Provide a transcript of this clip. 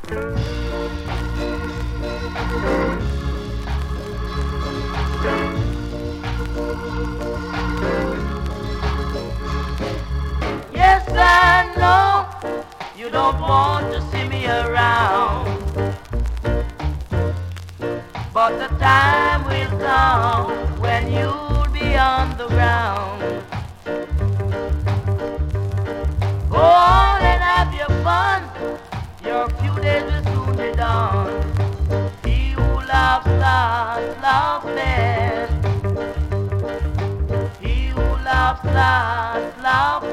Yes, I know you don't want to see me around, but the time will come when you'll be on the ground. Go on and have your fun, your few days will soon be done. He who loves last, loves best. He who loves last, loves